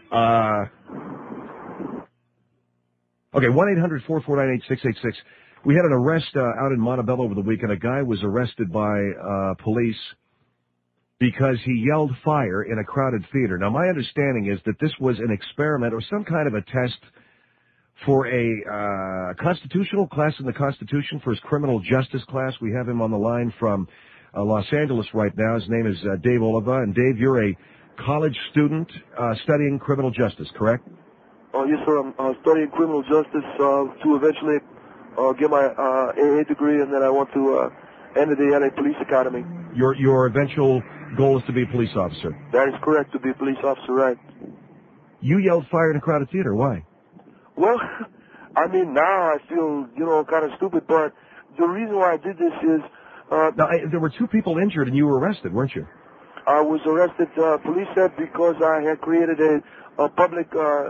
Okay, 1-800-449-8686. We had an arrest out in Montebello over the weekend. A guy was arrested by police because he yelled fire in a crowded theater. Now, my understanding is that this was an experiment or some kind of a test for a constitutional class in the Constitution, for his criminal justice class. We have him on the line from Los Angeles right now. His name is Dave Oliva. And, Dave, you're a college student studying criminal justice, correct? Yes, sir. I'm studying criminal justice to eventually get my AA degree, and then I want to enter the LA Police Academy. Your eventual goal is to be a police officer? That is correct, to be a police officer, right. You yelled fire in a crowded theater. Why? Well, I mean, now I feel, kind of stupid, but the reason why I did this is... now, there were 2 people injured, and you were arrested, weren't you? I was arrested, police said, because I had created a public,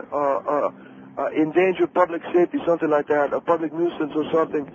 endangered public safety, something like that, a public nuisance or something.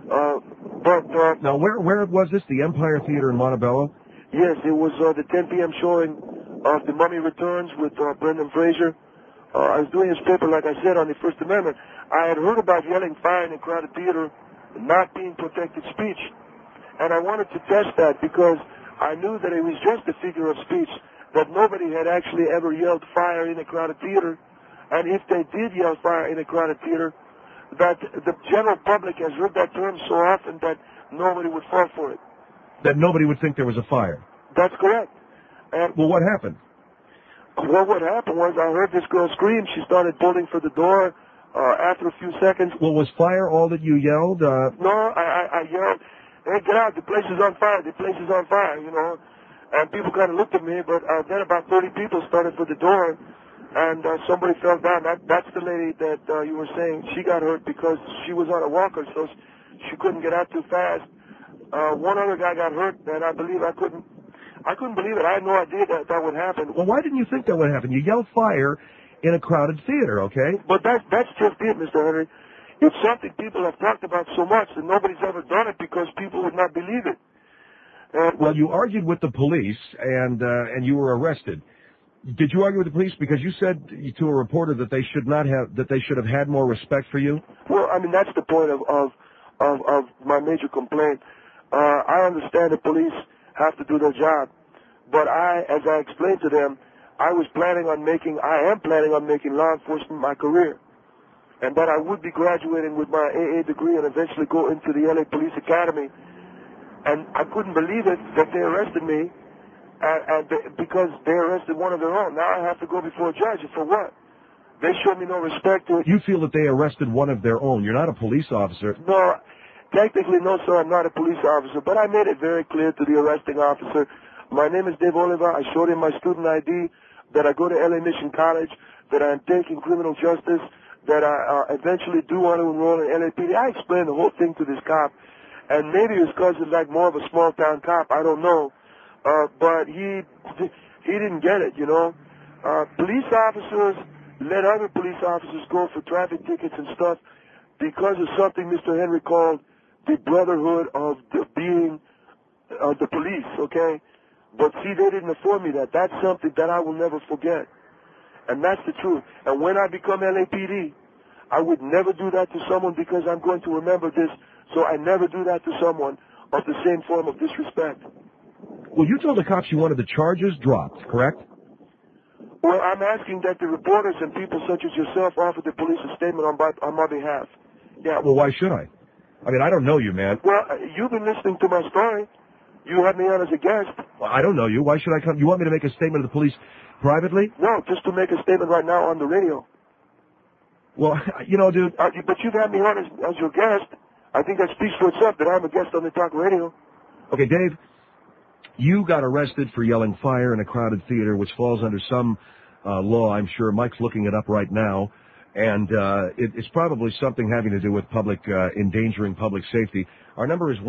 Now, where was this? The Empire Theater in Montebello? Yes, it was the 10 p.m. showing of The Mummy Returns with Brendan Fraser. I was doing his paper, like I said, on the First Amendment. I had heard about yelling fire in a crowded theater not being protected speech, and I wanted to test that because I knew that it was just a figure of speech, that nobody had actually ever yelled fire in a crowded theater, and if they did yell fire in a crowded theater, that the general public has heard that term so often that nobody would fall for it. That nobody would think there was a fire? That's correct. And well, what happened? Well, what happened was I heard this girl scream. She started bolting for the door after a few seconds. Well, was fire all that you yelled? No, I yelled, "Hey, get out, the place is on fire, the place is on fire," And people kind of looked at me, but then about 30 people started for the door, and somebody fell down. That's the lady that you were saying. She got hurt because she was on a walker, so she couldn't get out too fast. One other guy got hurt, and I couldn't believe it. I had no idea that would happen. Well, why didn't you think that would happen? You yelled fire in a crowded theater, okay? But that's just it, Mr. Henry. It's something people have talked about so much that nobody's ever done it because people would not believe it. Well, you argued with the police, and you were arrested. Did you argue with the police because you said to a reporter that they should have had more respect for you? Well, I mean, that's the point of my major complaint. I understand the police have to do their job, but as I explained to them, I am planning on making law enforcement my career, and that I would be graduating with my AA degree and eventually go into the LA Police Academy. And I couldn't believe it that they arrested me, because they arrested one of their own. Now I have to go before a judge. For what? They showed me no respect to it. You feel that they arrested one of their own. You're not a police officer. No. Technically, no, sir, I'm not a police officer, but I made it very clear to the arresting officer. My name is Dave Oliva. I showed him my student ID, that I go to LA Mission College, that I'm taking criminal justice, that I eventually do want to enroll in LAPD. I explained the whole thing to this cop, and maybe it's because it's like more of a small-town cop. I don't know. But he didn't get it, Police officers let other police officers go for traffic tickets and stuff because of something Mr. Henry called the brotherhood of the police, okay? But see, they didn't inform me that. That's something that I will never forget. And that's the truth. And when I become LAPD, I would never do that to someone because I'm going to remember this, so I never do that to someone of the same form of disrespect. Well, you told the cops you wanted the charges dropped, correct? Well, I'm asking that the reporters and people such as yourself offer the police a statement on my behalf. Yeah, well, why should I? I mean, I don't know you, man. Well, you've been listening to my story. You had me on as a guest. Well, I don't know you. Why should I come? You want me to make a statement to the police privately? No, just to make a statement right now on the radio. Well, dude. But you've had me on as your guest. I think that speaks for itself that I'm a guest on the talk radio. Okay, Dave, you got arrested for yelling fire in a crowded theater, which falls under some law, I'm sure. Mike's looking it up right now. And it's probably something having to do with endangering public safety. Our number is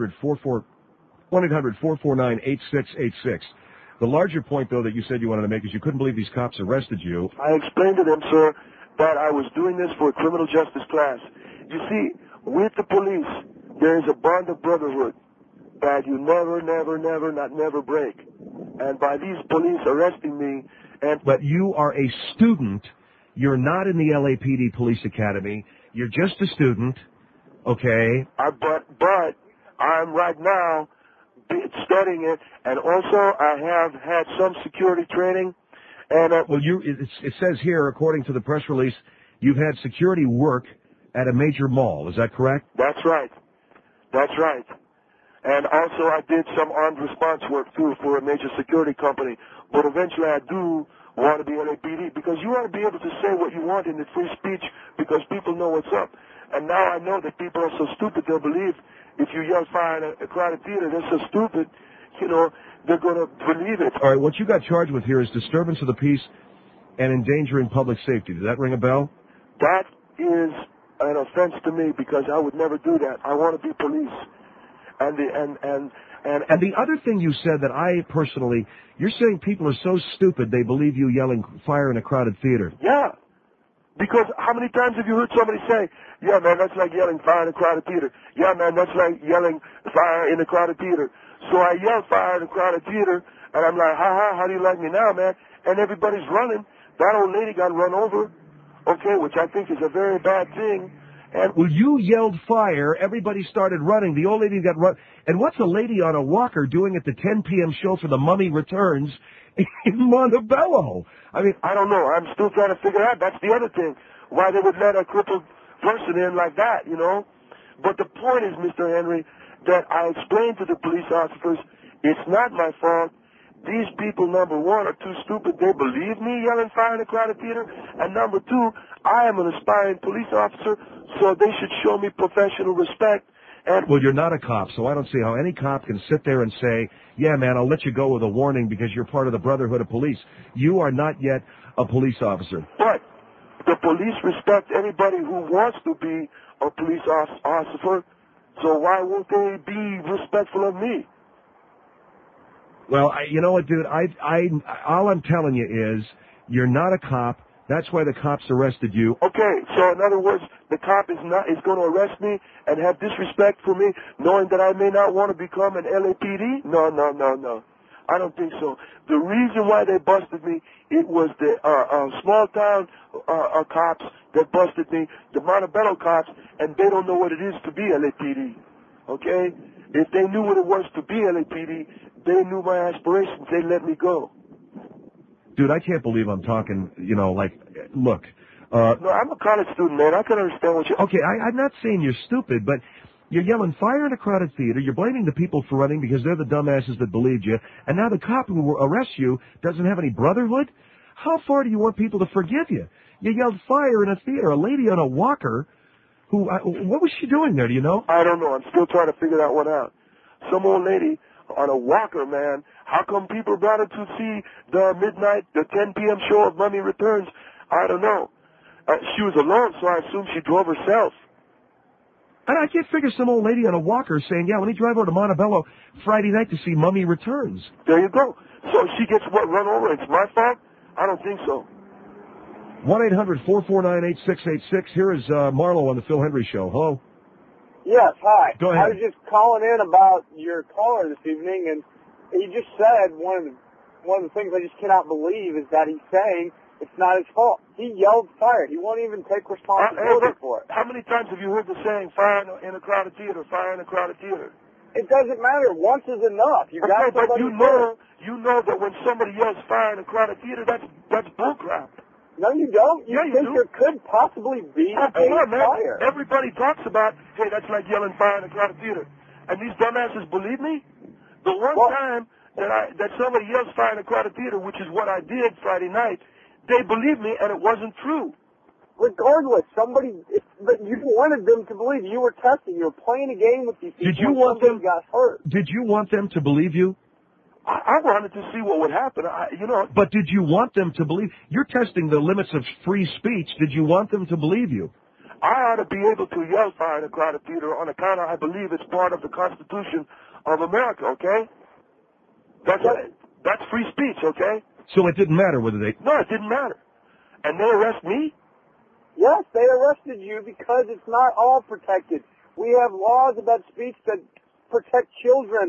1-800-449-8686. The larger point, though, that you said you wanted to make is you couldn't believe these cops arrested you. I explained to them, sir, that I was doing this for a criminal justice class. You see, with the police, there is a bond of brotherhood that you never break. And by these police arresting me But you are a student. You're not in the LAPD Police Academy. You're just a student, okay? But I'm right now studying it, and also I have had some security training. And well, it says here, according to the press release, you've had security work at a major mall. Is that correct? That's right. That's right. And also I did some armed response work, too, for a major security company. But eventually I do want to be LAPD, because you want to be able to say what you want in the free speech, because people know what's up. And now I know that people are so stupid they'll believe if you yell fire in a crowded theater, they're so stupid, you know, they're going to believe it. All right, what you got charged with here is disturbance of the peace and endangering public safety. Does that ring a bell? That is an offense to me, because I would never do that. I want to be police. And the other thing you said that I personally, you're saying people are so stupid they believe you yelling fire in a crowded theater. Yeah. Because how many times have you heard somebody say, yeah, man, that's like yelling fire in a crowded theater. Yeah, man, that's like yelling fire in a crowded theater. So I yell fire in a crowded theater, and I'm like, how do you like me now, man? And everybody's running. That old lady got run over, okay, which I think is a very bad thing. And well, you yelled fire, everybody started running, the old lady got run. And what's a lady on a walker doing at the 10 p.m. show for The Mummy Returns in Montebello? I mean, I don't know. I'm still trying to figure out. That's the other thing. Why they would let a crippled person in like that, you know? But the point is, Mr. Henry, that I explained to the police officers, it's not my fault. These people, number one, are too stupid. They believe me yelling fire in a crowded theater. And number two, I am an aspiring police officer, so they should show me professional respect. And well, you're not a cop, so I don't see how any cop can sit there and say, yeah, man, I'll let you go with a warning because you're part of the Brotherhood of Police. You are not yet a police officer. But the police respect anybody who wants to be a police officer, so why won't they be respectful of me? Well, you know what, dude? All I'm telling you is you're not a cop. That's why the cops arrested you. Okay, so in other words, the cop is going to arrest me and have disrespect for me, knowing that I may not want to become an LAPD? No. I don't think so. The reason why they busted me, it was the small town cops that busted me, the Montebello cops, and they don't know what it is to be LAPD. Okay? If they knew what it was to be LAPD, they knew my aspirations. They let me go. Dude, I can't believe I'm talking, you know, like, look. No, I'm a college student, man. I can understand what you're... Okay, I'm not saying you're stupid, but you're yelling fire in a crowded theater. You're blaming the people for running because they're the dumbasses that believed you. And now the cop who will arrest you doesn't have any brotherhood? How far do you want people to forgive you? You yelled fire in a theater. A lady on a walker who... what was she doing there, do you know? I don't know. I'm still trying to figure that one out. Some old lady on a walker, man. How come people brought her to see the 10 p.m. show of Mummy Returns? I don't know. She was alone, so I assume she drove herself. And I can't figure some old lady on a walker saying, yeah, let me drive over to Montebello Friday night to see Mummy Returns. There you go. So she gets run over. It's my fault? I don't think so. 1-800-449-8686. Here is Marlo on the Phil Hendry Show. Hello? Yes, hi. Go ahead. I was just calling in about your caller this evening, and he just said one of the things I just cannot believe is that he's saying it's not his fault. He yelled fire. He won't even take responsibility for it. How many times have you heard the saying, fire in a crowded theater, fire in a crowded theater? It doesn't matter. Once is enough. You got but somebody you know that when somebody yells fire in a crowded theater, that's bullcrap. No, you don't. You think there could possibly be a fire. Everybody talks about, hey, that's like yelling fire in a crowded theater. And these dumbasses believe me? The one time that somebody yells fire in a crowded theater, which is what I did Friday night, they believed me, and it wasn't true. Regardless, but you wanted them to believe. You were testing. You were playing a game with these people. Did you want them? Got hurt. Did you want them to believe you? I wanted to see what would happen. But did you want them to believe? You're testing the limits of free speech. Did you want them to believe you? I ought to be able to yell fire in a crowded theater on account of I believe it's part of the Constitution of America. Okay, that's free speech. Okay. So it didn't matter whether they... No, it didn't matter. And they arrest me? Yes, they arrested you because it's not all protected. We have laws about speech that protect children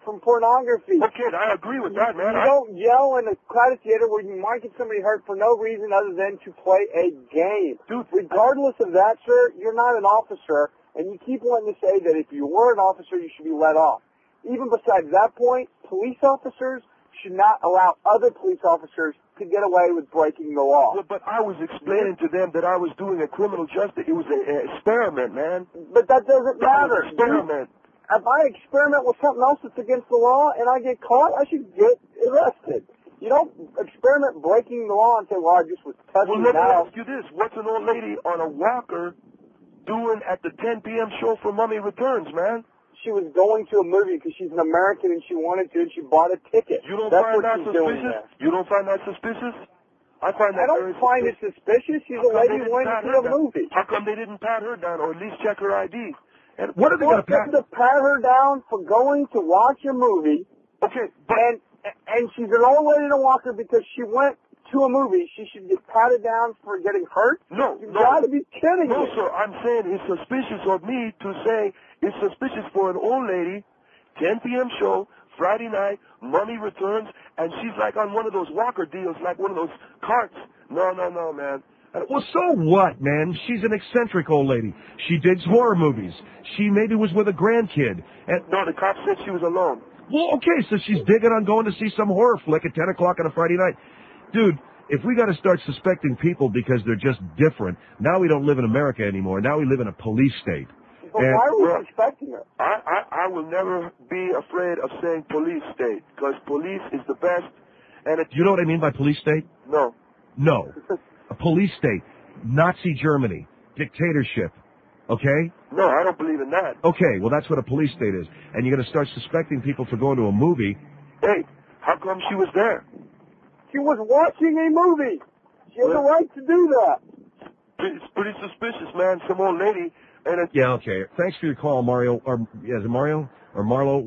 from pornography. Okay, I agree with that, man. You don't yell in a crowded theater where you might get somebody hurt for no reason other than to play a game. Dude, regardless of that, sir, you're not an officer, and you keep wanting to say that if you were an officer, you should be let off. Even besides that point, police officers should not allow other police officers to get away with breaking the law. But I was explaining to them that I was doing a criminal justice. It was an experiment, man. But that doesn't matter. An experiment. If I experiment with something else that's against the law and I get caught, I should get arrested. You don't experiment breaking the law and say, well, I just was testing Well, let it me out. ask you this. What's an old lady on a walker doing at the 10 p.m. show for Mummy Returns, man? She was going to a movie because she's an American and she wanted to, and she bought a ticket. You don't That's find what that she's doing suspicious? there. You don't find that suspicious? I find that I don't find it suspicious. She's a lady who went to see a movie. How come they didn't pat her down or at least check her ID? And What are they going to pat? To pat her down for going to watch a movie. Okay, but And she's an old lady in a walker because she went to a movie. She should get patted down for getting hurt? no, You've no. got to be kidding No, me. sir, I'm saying it's suspicious of me to say it's suspicious for an old lady, 10 p.m. show, Friday night, Mummy Returns, and she's like on one of those walker deals, like one of those carts. No, man. Well, so what, man? She's an eccentric old lady. She digs horror movies. She maybe was with a grandkid. And No, the cop said she was alone. well, okay, so she's digging on going to see some horror flick at 10 o'clock on a Friday night. Dude, if we got to start suspecting people because they're just different, now we don't live in America anymore. Now we live in a police state. But And- why are we suspecting her? I will never be afraid of saying police state, because police is the best, and it's... Do you know what I mean by police state? No. No. A police state. Nazi Germany. Dictatorship. Okay? No, I don't believe in that. Okay, well, that's what a police state is. And you're going to start suspecting people for going to a movie. Hey, how come she was there? She was watching a movie. She has a right to do that. It's pretty suspicious, man. Some old lady, and it's... Yeah, okay. Thanks for your call, Mario. Or, yeah, is it Mario? Or Marlo?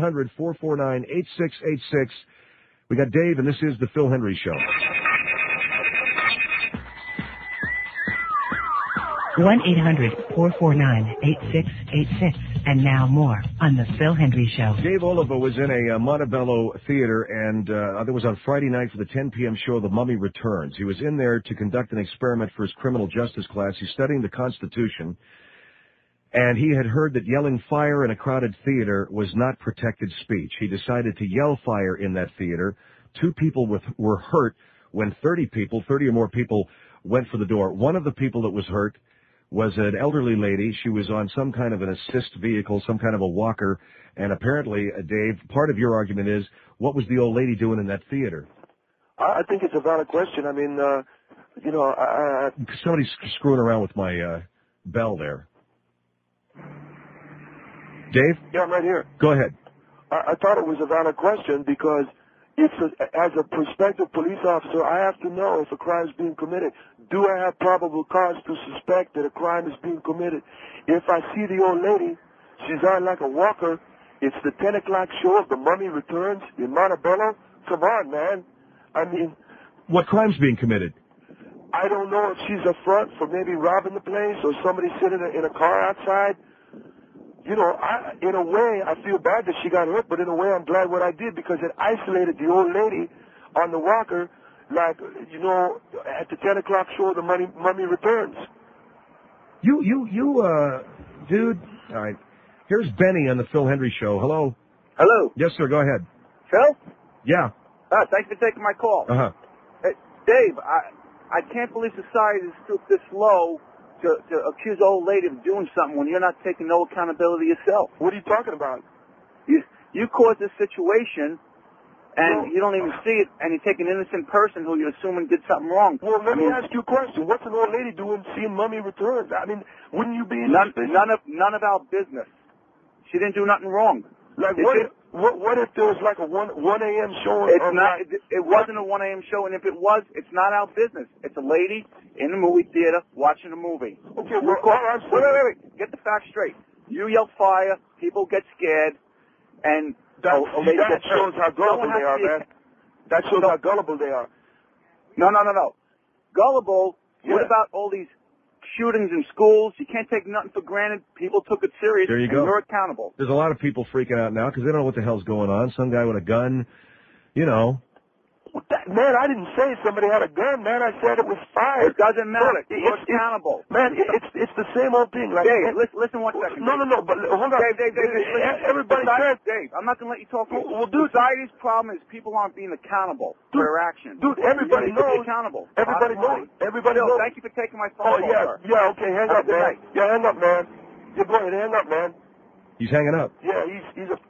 1-800-449-8686. We got Dave, and this is the Phil Hendry Show. 1-800-449-8686. And now more on the Phil Hendry Show. Dave Oliva was in a Montebello theater, and it was on Friday night for the 10 p.m. show The Mummy Returns. He was in there to conduct an experiment for his criminal justice class. He's studying the Constitution, and he had heard that yelling fire in a crowded theater was not protected speech. He decided to yell fire in that theater. 2 people were hurt when 30 or more people went for the door. One of the people that was hurt was an elderly lady. She was on some kind of an assist vehicle, some kind of a walker, and apparently, Dave, part of your argument is, what was the old lady doing in that theater? I think it's a valid question. I mean, Somebody's screwing around with my bell there. Dave? Yeah, I'm right here. Go ahead. I thought it was a valid question because as a prospective police officer, I have to know if a crime is being committed. Do I have probable cause to suspect that a crime is being committed? If I see the old lady, she's on like a walker, it's the 10 o'clock show of The Mummy Returns in Montebello. Come on, man. I mean... What crime's being committed? I don't know if she's a front for maybe robbing the place or somebody sitting in a car outside. You know, in a way, I feel bad that she got hurt, but in a way, I'm glad what I did because it isolated the old lady on the walker, like, you know, at the 10 o'clock show, The Mummy Returns. Dude. All right. Here's Benny on the Phil Hendry Show. Hello. Hello. Yes, sir. Go ahead. Phil? Yeah. Thanks for taking my call. Uh-huh. Hey, Dave, I can't believe society is stooped this low to accuse old lady of doing something when you're not taking no accountability yourself. What are you talking about? You caused this situation, and you don't even see it, and you take an innocent person who you're assuming did something wrong. Well, let me ask you a question. What's an old lady doing seeing Mummy Returns? I mean, wouldn't you be suspicious? None of our business. She didn't do nothing wrong. Like, what if there was like a 1 a.m. show? It wasn't a 1 a.m. show, and if it was, it's not our business. It's a lady in the movie theater watching a movie. Okay, well, wait. Get the facts straight. You yell fire, people get scared, and that a lady gets shows how gullible they are, man. That shows how gullible they are. No. Gullible. Yeah. What about all these shootings in schools. You can't take nothing for granted. People took it serious. There you and go. You're accountable. There's a lot of people freaking out now because they don't know what the hell's going on. Some guy with a gun, you know. Man, I didn't say somebody had a gun, man. I said it was fired. It doesn't matter. Look, You're accountable. Man, it's the same old thing. Like, Dave, listen 1 second. No, but hold on. Dave, listen. Everybody says... Dave, I'm not going to let you talk. Well, dude, society's problem is people aren't being accountable for their actions. Dude, everybody You need to knows. be accountable. Everybody knows. Everybody knows. Thank you for taking my phone call, sir. Yeah, okay, hang Have a up, good man. night. Yeah, hang up, man. Yeah, go ahead, hang up, man. He's hanging up. Yeah, he's a...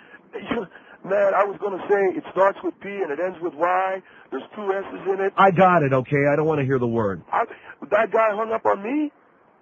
Man, I was going to say it starts with P and it ends with Y. There's 2 S's in it. I got it, okay? I don't want to hear the word. That guy hung up on me.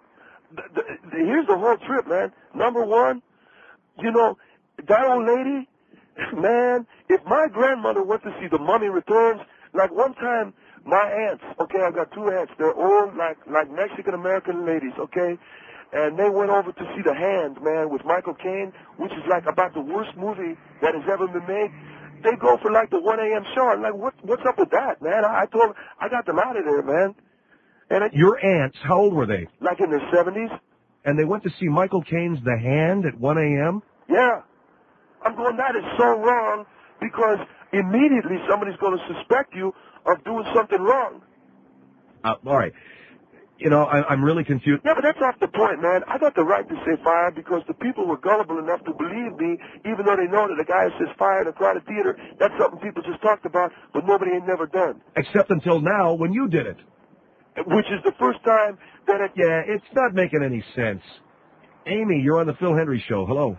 Here's the whole trip, man. Number one, you know, that old lady, man, if my grandmother went to see The Mummy Returns, like one time, my aunts, okay, I've got 2 aunts. They're old, like Mexican-American ladies, okay? And they went over to see The Hand, man, with Michael Caine, which is like about the worst movie that has ever been made. They go for like the 1 a.m. show. I'm like, what's up with that, man? I got them out of there, man. And Your aunts, how old were they? like in their 70s. And they went to see Michael Caine's The Hand at 1 a.m.? Yeah. I'm going, that is so wrong because immediately somebody's going to suspect you of doing something wrong. All right. You know, I'm really confused. Yeah, but that's off the point, man. I got the right to say fire because the people were gullible enough to believe me, even though they know that the guy who says fire in a crowded theater, that's something people just talked about, but nobody ain't never done. Except until now when you did it. Which is the first time that it... Yeah, it's not making any sense. Amy, you're on the Phil Hendry Show. Hello.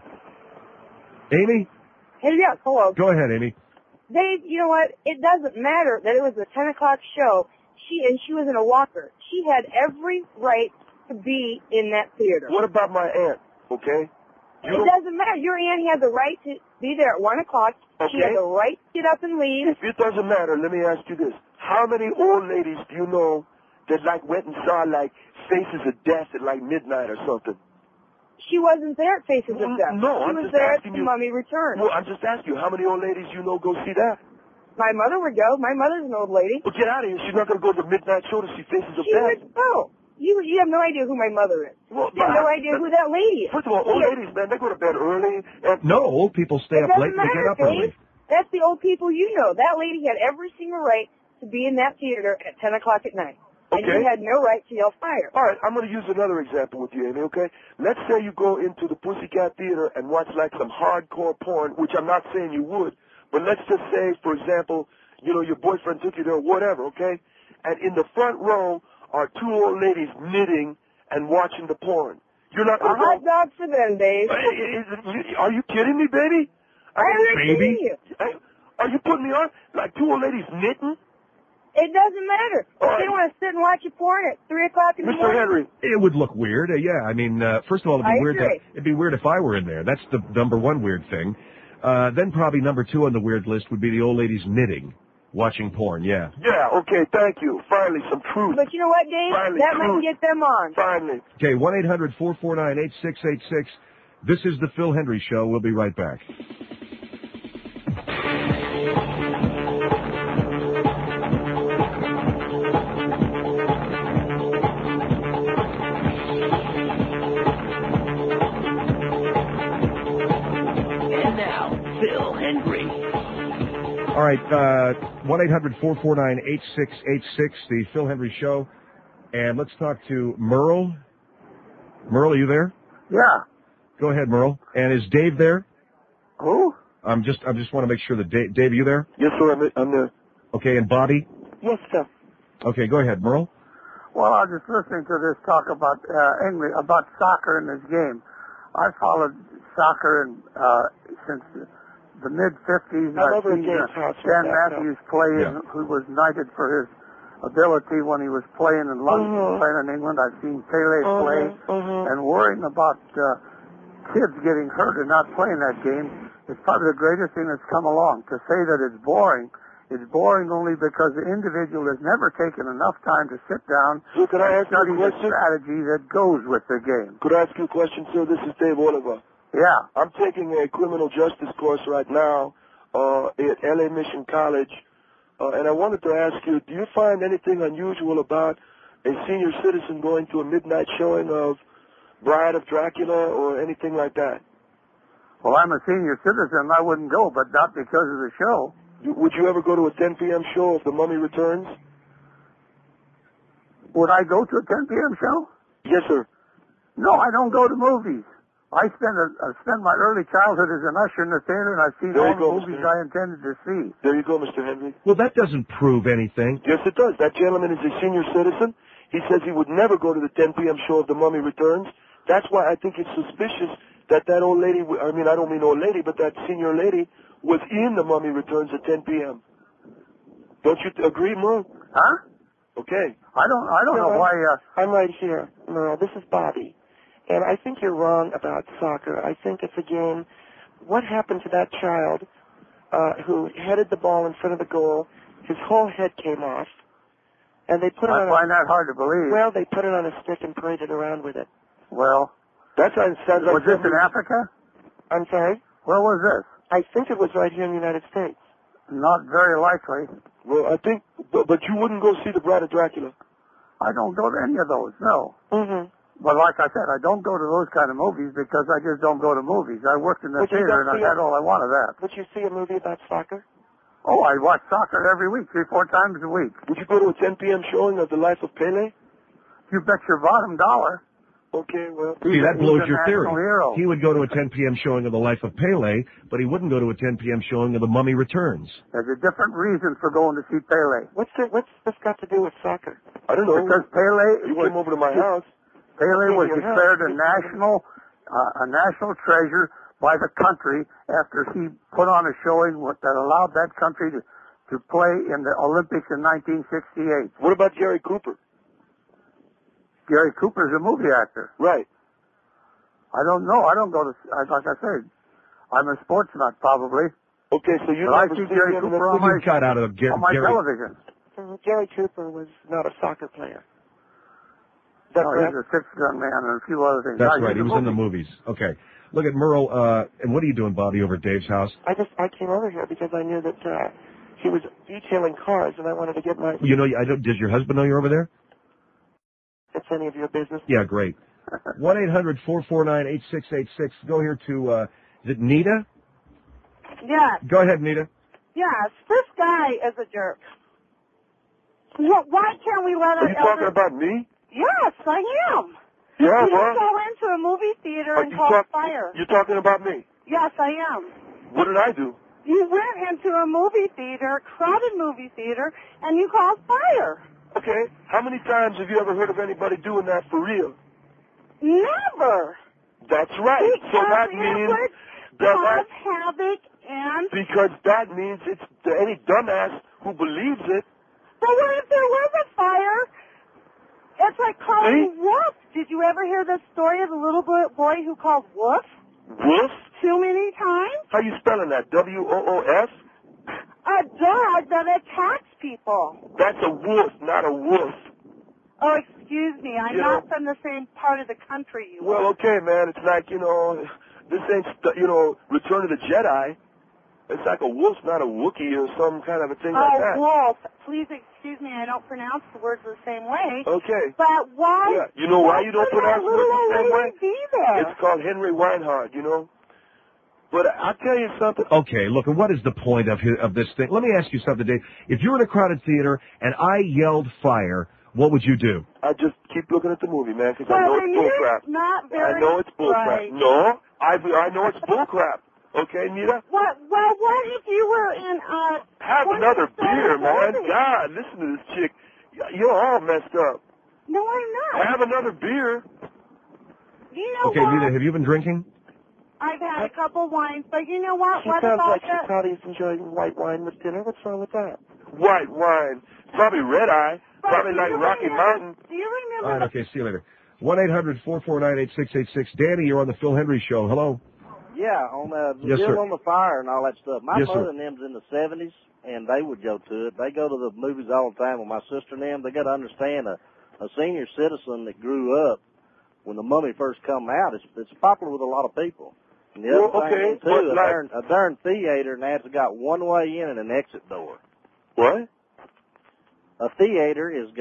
Amy? Hey, yes, hello. Go ahead, Amy. Dave, you know what? It doesn't matter that it was a 10 o'clock show. She was in a walker. She had every right to be in that theater. What about my aunt, okay? It doesn't matter. Your aunt had the right to be there at 1 o'clock. Okay. She had the right to get up and leave. If it doesn't matter, let me ask you this. How many old ladies do you know that like went and saw like Faces of Death at like midnight or something? She wasn't there at Faces of Death. No, I'm she was just there at asking The you. Mummy Returns. Well, I'm just asking you, how many old ladies you know go see that? My mother would go. My mother's an old lady. Well, get out of here. She's not going to go to the midnight show to see Faces of She Death. would go. You have no idea who my mother is. Well, You have no idea who that lady is. First of all, old ladies, man, they go to bed early. And No, old people stay It up late doesn't and they get matter, up early. Dave. That's the old people you know. That lady had every single right to be in that theater at 10 o'clock at night. And Okay. you had no right to yell fire. All right, I'm going to use another example with you, Amy, okay? Let's say you go into the Pussycat Theater and watch like some hardcore porn, which I'm not saying you would, but let's just say, for example, you know, your boyfriend took you there, whatever, okay? And in the front row are 2 old ladies knitting and watching the porn. You're not A going to hot go... dog for them, Dave. Are you kidding me, baby? I'm baby? you. Are you putting me on? Like 2 old ladies knitting? It doesn't matter. All If they right. want to sit and watch a porn at 3 o'clock in the Mr. morning. Henry, It would look weird. Yeah, I mean, first of all, I agree. it'd be weird if I were in there. That's the number one weird thing. Then probably number 2 on the weird list would be the old ladies knitting, watching porn. Yeah. yeah, okay, thank you. Finally, some truth. But you know what, Dave? Finally, that truth. might get them on. Finally. Okay, 1-800-449-8686. This is the Phil Hendry Show. We'll be right back. And now, Phil Hendry. All right, 1-800-449-8686, the Phil Hendry Show. And let's talk to Merle. Merle, are you there? Yeah. Go ahead, Merle. And is Dave there? Who? I just want to make sure that Dave, are you there? Yes, sir, I'm there. Okay, and Bobby? Yes, sir. Okay, go ahead, Merle. Well, I was just listening to this talk about English, about soccer in this game. I followed soccer since the mid-50s. I love I've it seen against House Dan with that, Matthews play, Yeah. who was knighted for his ability when he was playing in London, playing in England. I've seen Pele play, and worrying about kids getting hurt and not playing that game is probably the greatest thing that's come along. To say that it's boring only because the individual has never taken enough time to sit down So can I and ask you study a the question? strategy that goes with the game. Could I ask you a question, sir? This is Dave Oliver. Yeah. I'm taking a criminal justice course right now at LA Mission College, and I wanted to ask you, do you find anything unusual about a senior citizen going to a midnight showing of Bride of Dracula or anything like that? Well, I'm a senior citizen. I wouldn't go, but not because of the show. Would you ever go to a 10 p.m. show of The Mummy Returns? Would I go to a 10 p.m. show? Yes, sir. No, I don't go to movies. I spent my early childhood as an usher in the theater, and I've seen all the movies I intended to see. There you go, Mr. Henry. Well, that doesn't prove anything. Yes, it does. That gentleman is a senior citizen. He says he would never go to the 10 p.m. show of The Mummy Returns. That's why I think it's suspicious that that old lady, I mean, I don't mean old lady, but that senior lady was in The Mummy Returns at 10 p.m. Don't you agree, Merle? Huh? Okay. I don't know why. I'm right here, Merle. This is Bobby. And I think you're wrong about soccer. I think it's a game. What happened to that child who headed the ball in front of the goal? His whole head came off. And they put it I find that hard to believe. Well, they put it on a stick and paraded around with it. Well, that's how it sounds like. Was this in Africa? I'm sorry? Where was this? I think it was right here in the United States. Not very likely. Well, I think, but you wouldn't go see The Bride of Dracula. I don't go to any of those, no. Mm-hmm. But like I said, I don't go to those kind of movies because I just don't go to movies. I worked in the theater and I had all I wanted of that. Would you see a movie about soccer? Oh, I watch soccer every week, 3-4 times a week. Would you go to a 10 p.m. showing of The Life of Pele? You bet your bottom dollar. Okay, well. See, that blows your theory. Hero. He would go to a 10 p.m. showing of The Life of Pele, but he wouldn't go to a 10 p.m. showing of The Mummy Returns. There's a different reason for going to see Pele. What's this got to do with soccer? I don't know. Because Pele... You came over to my house. Pele was declared a national treasure by the country after he put on a showing that allowed that country to play in the Olympics in 1968. What about Gary Cooper? Gary Cooper's a movie actor. Right. I don't know. I don't go to, like I said, I'm a sports nut probably. Okay, so you I see Gary Cooper on my television. Gary Cooper was not a soccer player. No, he's a six-gun man and a few other things. That's right. He was in the movies. Okay. Look at Merle. And what are you doing, Bobby, over at Dave's house? I came over here because I knew that he was detailing cars, and I wanted to get my. You know, does your husband know you're over there? It's any of your business. Yeah, great. 1-800-449-8686. Go here to. Is it Nita? Yes. Go ahead, Nita. Yes. This guy is a jerk. Why can't we let Are you talking about me? Yes, I am. Yeah, you well. go into a movie theater and call fire. You're talking about me? Yes, I am. What did I do? You went into a movie theater, crowded movie theater, and you called fire. Okay. How many times have you ever heard of anybody doing that for real? Never. That's right. Because so that means cause havoc and. Because that means it's any dumbass who believes it. But what if there was a fire? It's like calling Woof. Did you ever hear the story of the little boy who called Woof? Woof? Too many times? How you spelling that? W-O-O-F? A dog that attacks people. That's a wolf, not a wolf. Oh, excuse me. I'm not from the same part of the country you are. Well, okay, man. It's like, this ain't, Return of the Jedi. It's like a wolf, not a Wookiee or some kind of a thing like that. Oh, wolf. Please excuse me. I don't pronounce the words the same way. Okay. But why? Yeah. You know why you don't pronounce the words the same way? Be there? It's called Henry Weinhard, But I'll tell you something. Okay, look, what is the point of this thing? Let me ask you something, Dave. If you were in a crowded theater and I yelled fire, what would you do? I'd just keep looking at the movie, man, because I know it's bullcrap. I know it's bullcrap. Right. No, I know it's bullcrap. Okay, Nita? What if you were in Have another beer, man. God, listen to this chick. You're all messed up. No, I'm not. Have another beer. You know okay, what? Nita, have you been drinking? I've had a couple wines, but you know what? She What sounds about like she probably is enjoying white wine with dinner. What's wrong with that? White wine. Probably red eye. Probably like Rocky Mountain. Do you remember? All right, okay, see you later. 1-800-449-8686. Danny, you're on the Phil Hendry Show. Hello. Yeah, on the Yes, sir. on the fire and all that stuff. My Yes, mother sir. and them's in the 70s, and they would go to it. They go to the movies all the time with my sister and them. They got to understand a senior citizen that grew up when the Mummy first come out. It's popular with a lot of people. And the other thing too, a darn theater now has got one way in and an exit door. What? A theater has got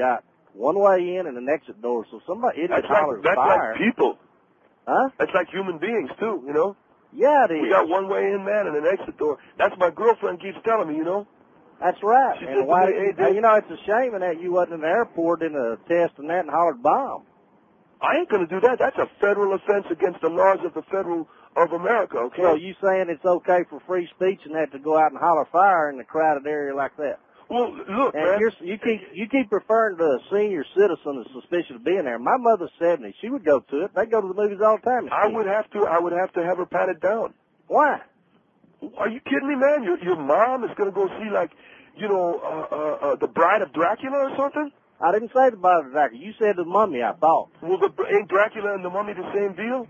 one way in and an exit door. So somebody idiot hollers that's fire. like people. Huh? That's like human beings too, you know. Yeah, it is. We got one way in, man, and an exit door. That's my girlfriend keeps telling me, you know. That's right. She And said why? to me, hey, You know, it's a shame that you wasn't in the airport in a test and that and hollered bomb. I ain't gonna do that. That's a federal offense against the laws of the Federal of America, okay? So you saying it's okay for free speech and that to go out and holler fire in a crowded area like that? Well, look, And man. you keep referring to a senior citizen as suspicious of being there. My mother's 70. She would go to it. They go to the movies all the time. I would have to have her patted down. Why? Are you kidding me, man? Your mom is gonna go see like, you know, the Bride of Dracula or something? I didn't say the Bride of Dracula. You said the Mummy, I thought. Well, ain't Dracula and the Mummy the same deal?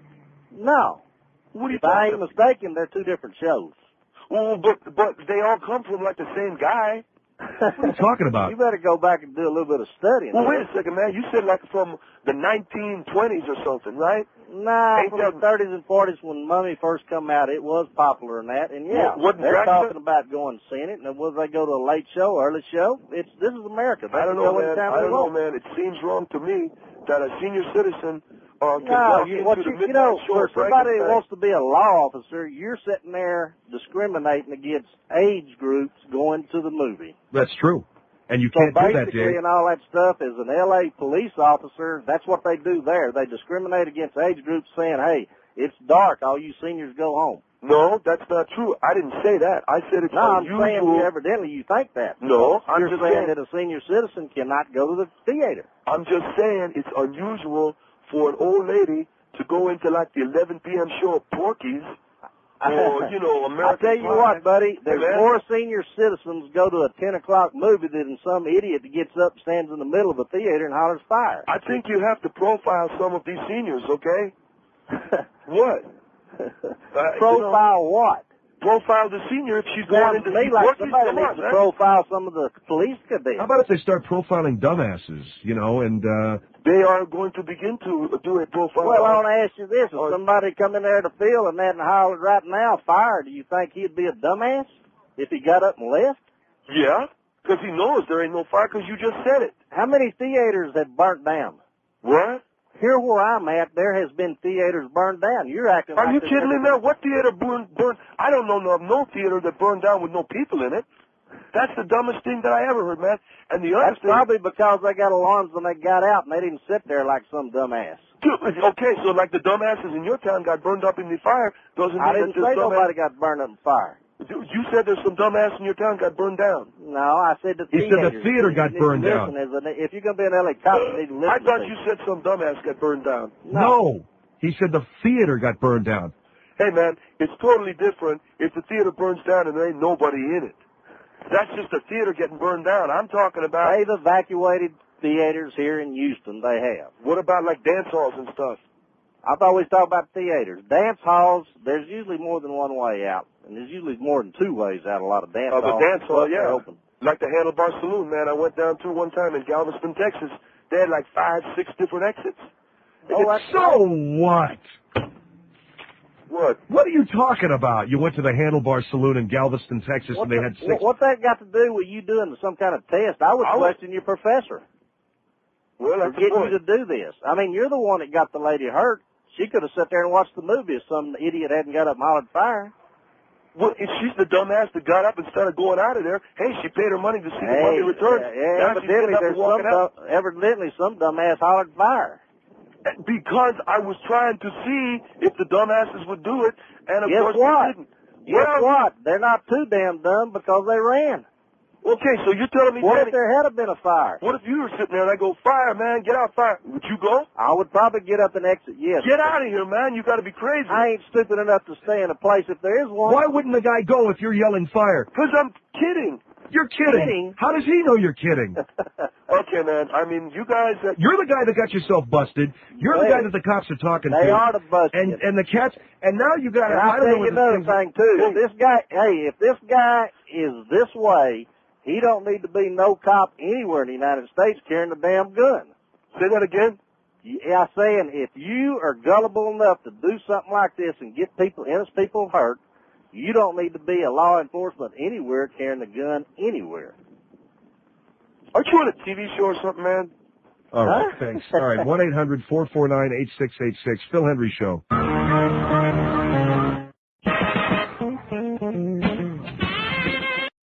No. What are you If I talking ain't mistaken, they're two different shows. Well, but they all come from like the same guy. What are you talking about? You better go back and do a little bit of studying. Well, wait a second, man. You said like from the 1920s or something, right? Nah, Ain't from the 30s and 40s when Mummy first come out, it was popular in that. And yeah, Wasn't they're Dracula? talking about going and seeing it. And will they go to a late show, early show? This is America. They I don't can know, go man. anytime I they don't know, want. man. It seems wrong to me that a senior citizen can No, walk you into the midnight know, show for at somebody that Frankenstein. wants to be a law officer, you're sitting there discriminating against age groups going to the movie. That's true. And you So can't do that, basically, Jay. and all that stuff, as an L.A. police officer, that's what they do there. They discriminate against age groups saying, hey, it's dark, all you seniors go home. No, that's not true. I didn't say that. I said it's No, I'm unusual. saying you evidently you think that. No, I'm You're just saying saying that a senior citizen cannot go to the theater. I'm just saying it's unusual for an old lady to go into like the 11 p.m. show of Porky's or, you know, I'll American tell you Pie. what, buddy, there's man. more senior citizens go to a 10 o'clock movie than some idiot that gets up, stands in the middle of a theater and hollers fire. I think you have to profile some of these seniors, okay? What? Profile what? Profile the senior if she's Sounds going into to me see like Porky's. somebody Come needs on, to man. profile some of the police cadets. How about if they start profiling dumbasses, you know, and They are going to begin to do a profile. Well, I want to ask you this. If somebody come in there to the field and that and hollered right now, fire, do you think he'd be a dumbass if he got up and left? Yeah, because he knows there ain't no fire because you just said it. How many theaters have burnt down? What? Here where I'm at, there has been theaters burned down. You're acting Are like you there's kidding me, never man? What theater burned? I don't know of no theater that burned down with no people in it. That's the dumbest thing that I ever heard, man. And the other That's thing, probably because they got alarms when they got out and they didn't sit there like some dumbass. okay, so like the dumbasses in your town got burned up in the fire, doesn't I mean didn't that say this nobody dumbass... got burned up in fire. You said there's some dumbass in your town got burned down. No, I said the He said the teenagers. theater got You need to burned down. listen. If you're going to be an LA cop, you need to listen. I thought to you said some dumbass got burned down. no. He said the theater got burned down. Hey, man, it's totally different if the theater burns down and there ain't nobody in it. That's just the theater getting burned down. I'm talking about... They've evacuated theaters here in Houston. They have. What about like dance halls and stuff? I thought we was talking about theaters. Dance halls, there's usually more than one way out. And there's usually more than two ways out, a lot of dance halls. The dance hall, Plus they're yeah. open. Like the Handlebar Saloon, man. I went down to one time in Galveston, Texas. They had like 5, 6 different exits. Oh, that's So what? What? What are you talking about? You went to the Handlebar Saloon in Galveston, Texas, and they had 6... What that got to do with you doing some kind of test? I would question your professor. Well, for that's the getting point. you to do this. I mean, you're the one that got the lady hurt. She could have sat there and watched the movie if some idiot hadn't got up and hollered fire. Well, if she's the dumbass that got up and started going out of there, hey, she paid her money to see the money returned. Now she's getting up and walking out. Evidently some dumbass hollered fire. Because I was trying to see if the dumbasses would do it, and of Guess course what? they didn't. Guess what? They're not too damn dumb because they ran. Okay, so you're telling me... What if there had been a fire? What if you were sitting there and I go, fire, man, get out, fire. Would you go? I would probably get up and exit, yes. Get out of here, man. You got to be crazy. I ain't stupid enough to stay in a place if there is one. Why wouldn't the guy go if you're yelling fire? Because I'm kidding. You're kidding. How does he know you're kidding? Okay, man. I mean, you guys... You're the guy that got yourself busted. You're the guy that the cops are talking to. They are the bust. And the cats... And now you got... And I'll tell you another thing, too. If this guy is this way, he don't need to be no cop anywhere in the United States carrying a damn gun. Say that again? Yeah, I'm saying if you are gullible enough to do something like this and get innocent people hurt, you don't need to be a law enforcement anywhere carrying a gun anywhere. Aren't you on a TV show or something, man? All right, thanks. All right, 1-800-449-8686. Phil Hendry Show.